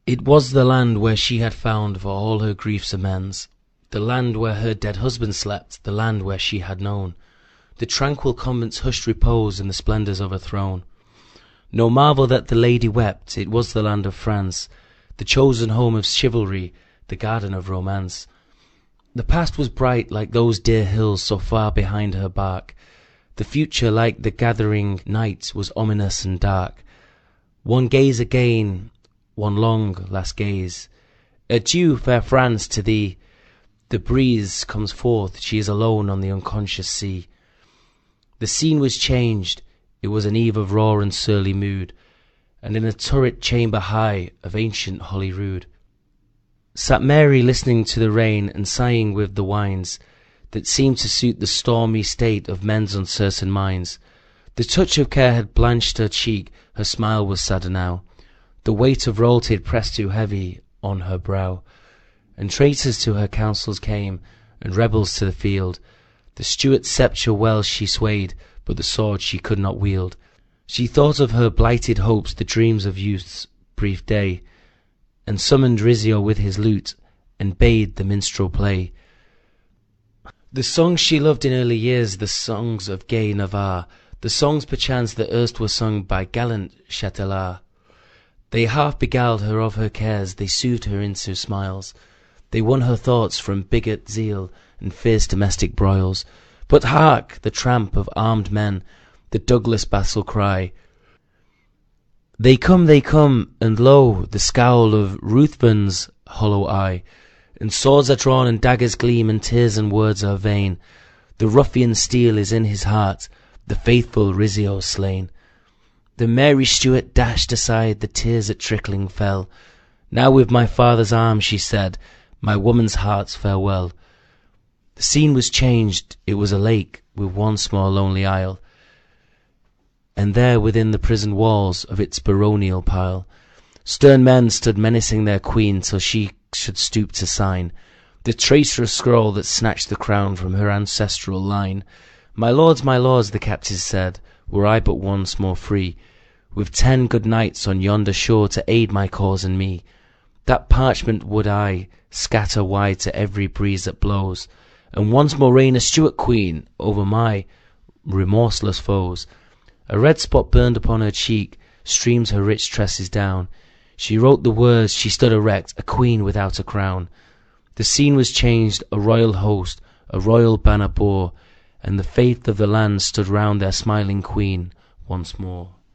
It was the land where she had found for all her griefs amends, the land where her dead husband slept, the land where she had known the tranquil convent's hushed repose and the splendours of a throne. No marvel that the lady wept, it was the land of France, the chosen home of chivalry, the garden of romance. The past was bright like those dear hills so far behind her bark, the future like the gathering night was ominous and dark. One gaze again, one long last gaze. Adieu, fair France, to thee. The breeze comes forth, she is alone on the unconscious sea. The scene was changed, it was an eve of raw and surly mood, and in a turret chamber high of ancient Holyrood sat Mary, listening to the rain and sighing with the winds that seemed to suit the stormy state of men's uncertain minds. The touch of care had blanched her cheek, her smile was sadder now, the weight of royalty had pressed too heavy on her brow, and traitors to her counsels came, and rebels to the field. The Stuart sceptre well she swayed, but the sword she could not wield. She thought of her blighted hopes, the dreams of youth's brief day, and summoned Rizzio with his lute, and bade the minstrel play the songs she loved in early years, the songs of gay Navarre, the songs perchance that erst were sung by gallant Chatelard. They half beguiled her of her cares, they soothed her into smiles, they won her thoughts from bigot zeal and fierce domestic broils. But hark! The tramp of armed men, the Douglas battle cry. They come, and lo! the scowl of Ruthven's hollow eye, and swords are drawn, and daggers gleam, and tears and words are vain. The ruffian steel is in his heart, the faithful Rizzio slain. The Mary Stuart dashed aside the tears that trickling fell. Now with my father's arm, she said, my woman's heart's farewell. The scene was changed, it was a lake with one small lonely isle, and there within the prison walls of its baronial pile, stern men stood menacing their queen till she should stoop to sign the traitorous scroll that snatched the crown from her ancestral line. My lords, the captives said, were I but once more free, with 10 good knights on yonder shore to aid my cause and me, that parchment would I scatter wide to every breeze that blows, and once more reign a Stuart queen over my remorseless foes. A red spot burned upon her cheek, streamed her rich tresses down. She wrote the words, she stood erect, a queen without a crown. The scene was changed, a royal host, a royal banner bore, and the faith of the land stood round their smiling queen once more.